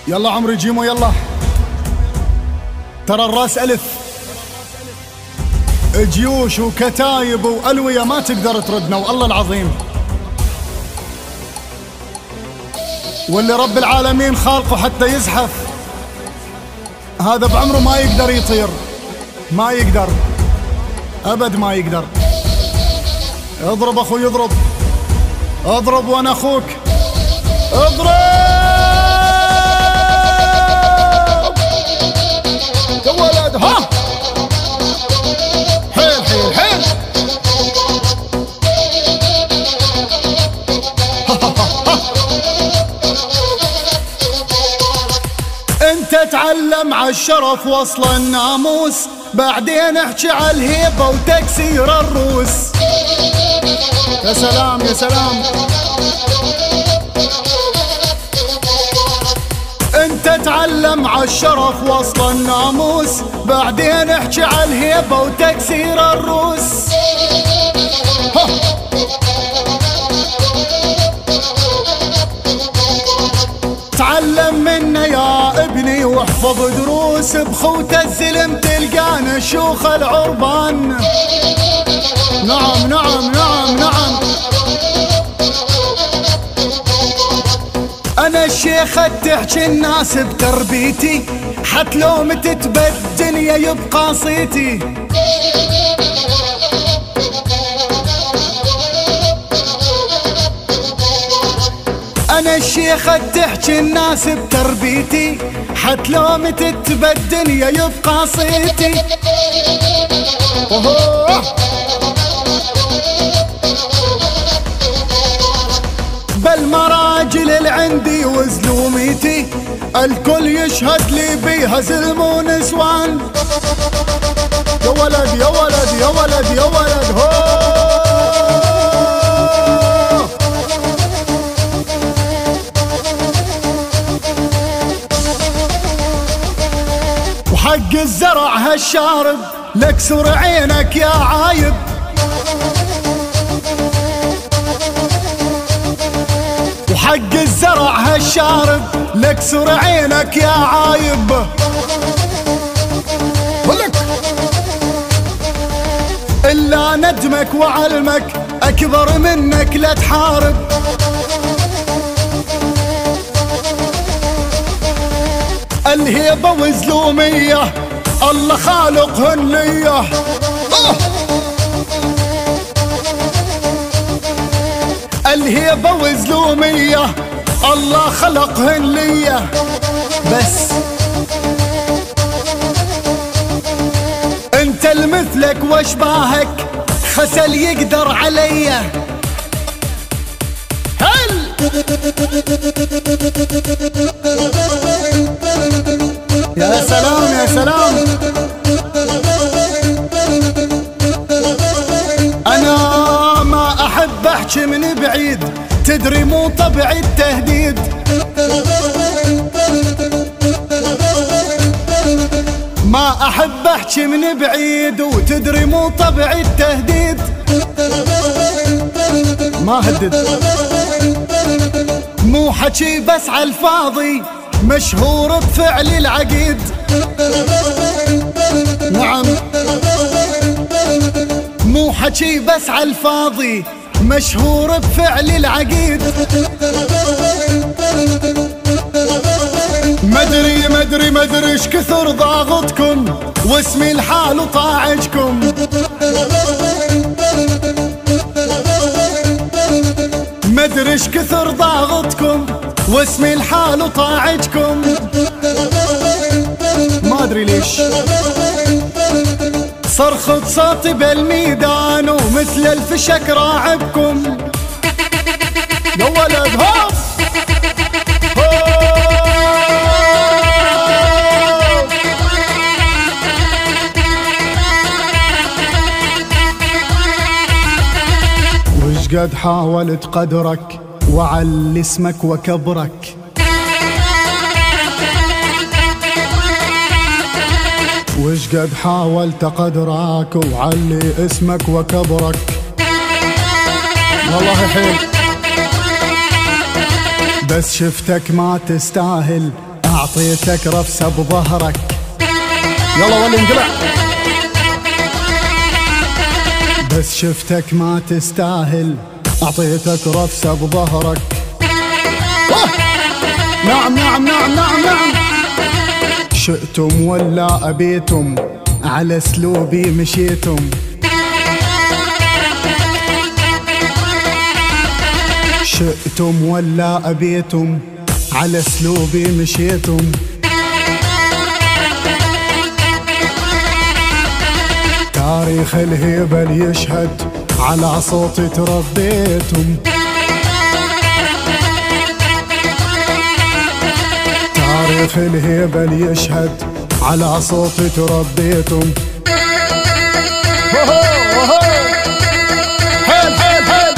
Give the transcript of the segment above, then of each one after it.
يلا عمري جيمو يلا. ترى الراس ألف، جيوش وكتايب وألوية ما تقدر تردنا والله العظيم. واللي رب العالمين خالقه حتى يزحف هذا بعمره ما يقدر يطير، ما يقدر أبد، ما يقدر. اضرب أخوي اضرب، اضرب وانا أخوك، اضرب يا ولد. ها حيل حيل حيل. انت تعلم عالشرف وصل الناموس، بعدين احكي عالهيبة وتكسير الروس. يا سلام يا سلام. انت تعلم عالشرف وصل الناموس، بعدين احكي عالهيبة وتكسير الروس. تعلم منا يا ابني واحفظ دروس، بخوت الزلم تلقانا شيوخ العربان. نعم نعم نعم نعم. أنا الشيخ تحكي الناس بتربيتي، حتى لو متت بالدنيا يبقى صيتي. أنا الشيخ تحكي الناس بتربيتي، حتى لو متت بالدنيا يبقى صيتي. بالمراجل اللي عندي وزلوميتي، الكل يشهد لي بيها زلم ونسوان. يا ولد يا ولد يا ولد يا ولد. هو وحق الزرع هالشارب لكسر عينك يا عايب. وحق الزرع هالشارب لكسر عينك يا عايب. ولك إلا ندمك وعلمك أكبر منك لا تحارب. الهيبة وزلومية الله خالقهن ليه. الهيبة وزلومية الله خلقهن ليه. بس انت المثلك واشباهك خسل يقدر عليا. هل يا سلام يا سلام. أنا ما أحب أحكي من بعيد، تدري مو طبعي التهديد. ما أحب أحكي من بعيد وتدري مو طبعي التهديد. ما هدد، مو حكي بس عالفاضي، مشهور بفعل العقيد. نعم مو حكي بس عالفاضي، مشهور بفعل العقيد. مدري مدري مدري ايش كثر ضاغطكم، واسمي الحال وطاعجكم. مدري ايش كثر ضاغطكم، واسمي الحال وطاعجكم. ما ادري ليش صرخت صوتي بالميدان ومثل الفشك راعبكم. يا ولد هوب وش قد حاولت قدرك وعلي اسمك وكبرك. وش قد حاولت قدرك وعلي اسمك وكبرك. والله حيل بس شفتك ما تستاهل أعطيتك رفسة بظهرك، يلا ولي انقلع، بس شفتك ما تستاهل، أعطيتك رفسة بظهرك. نعم نعم نعم نعم نعم. شئتم ولا أبيتم على اسلوبي مشيتم، شئتم ولا أبيتم على اسلوبي مشيتم. تاريخ الهبل يشهد على صوتي تربيتم، تاريخ الهبل يشهد على صوتي تربيتم. حيل حيل حيل.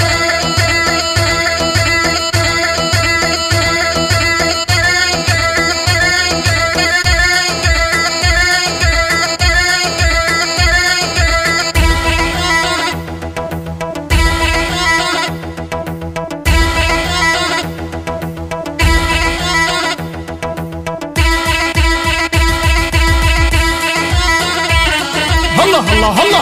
الله الله الله.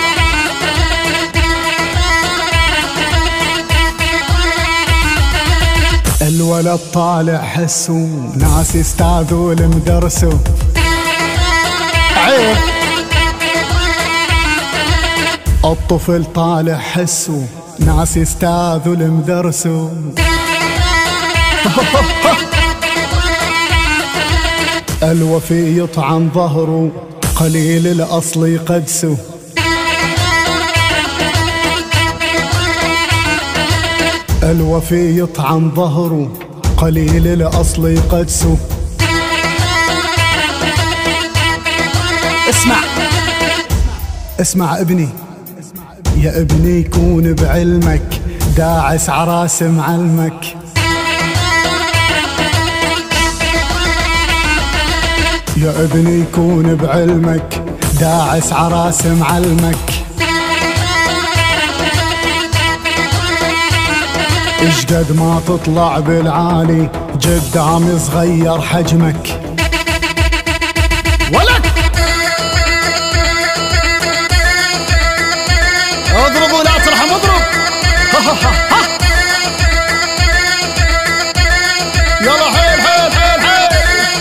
الولد طالع حسو، ناس يستاذوا المدرسو، عيب. الطفل طالع حسو، ناس يستاذوا المدرسو. الوفي يطعن ظهره، قليل الأصل يقدسه. الوفي يطعن ظهره، قليل الأصل يقدسه. اسمع اسمع ابني، يا ابني يكون بعلمك داعس عراس معلمك. يا ابني يكون بعلمك داعس عراس معلمك. اشقد ما تطلع بالعالي قدام صغير حجمك. ولك اضرب ولا ترحم، اضرب. يلا حيل حيل حيل حيل.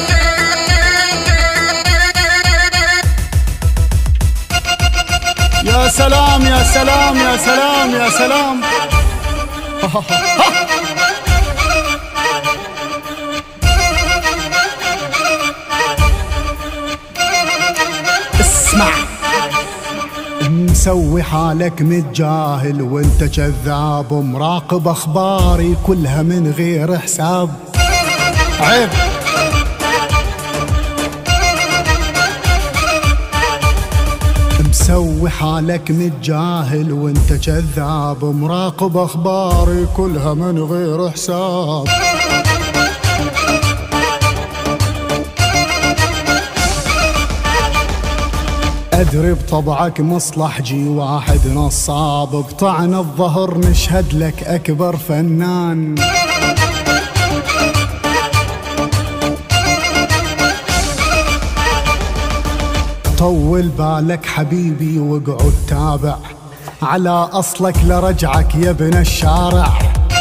يا سلام يا سلام يا سلام يا سلام. اسمع، مسوي حالك متجاهل وانت كذاب، ومراقب اخباري كلها من غير حساب، عيب. مسوي حالك متجاهل وانت كذاب، ومراقب اخباري كلها من غير حساب. ادري بطبعك مصلحجي، واحد نصاب بطعن الظهر، نشهد لك اكبر فنان. طول بالك حبيبي واقعد تابع على اصلك لرجعك يا ابن الشارع.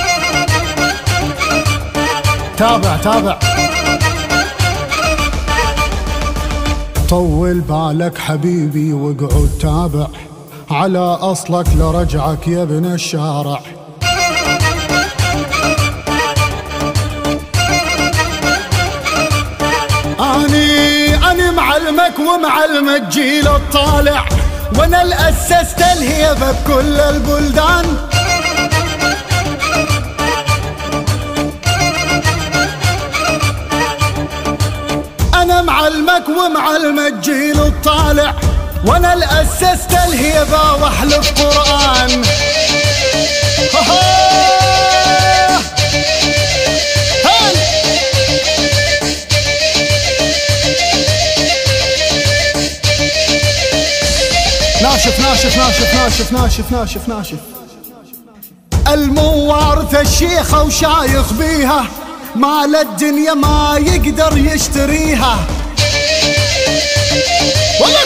تابع تابع. طول بالك حبيبي واقعد تابع على اصلك لرجعك يا ابن الشارع. أنا معلمك ومعلمك جيل الطالع، وانا اللي اسست الهيبة بكل البلدان. انا معلمك ومعلمك جيل الطالع، وانا اللي اسست الهيبة واحلف قرآن. ناشف ناشف ناشف ناشف ناشف ناشف ناشف. الموارث الشيخة وشايخ بيها، مال الدنيا ما يقدر يشتريها. والله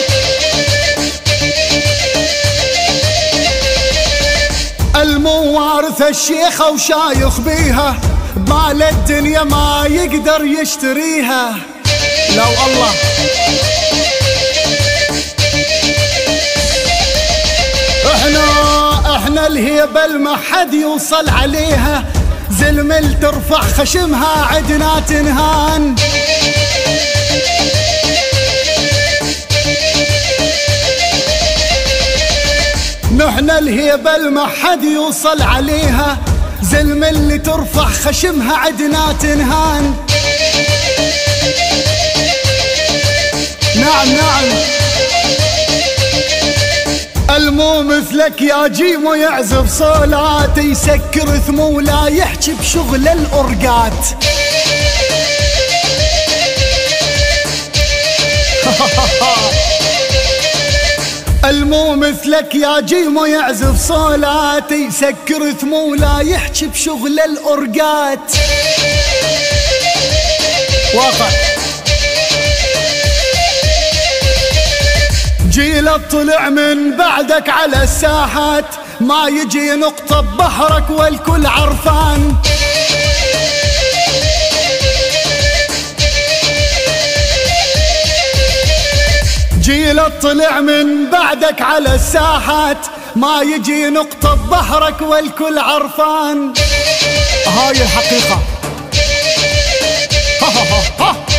الموارث الشيخة وشايخ بيها، مال الدنيا ما يقدر يشتريها. لو الله احنا الهيبة ما حد يوصل عليها، زلمل ترفع خشمها عدنا تنهان. نحن الهيبة ما حد يوصل عليها، زلمل اللي ترفع خشمها عدنا تنهان. نعم نعم المو مثلك يا جيمو يعزف صولات، يسكر ثمو لا يحكي بشغل الأورقات. المو مثلك يا جيمو يعزف صولات، يسكر ثمو لا يحكي بشغل الأورقات. واقع جيل طلع من بعدك على الساحات، ما يجي نقطة ببحرك والكل عرفان. جيل طلع من بعدك على الساحات، ما يجي نقطة ببحرك والكل عرفان. هاي الحقيقة.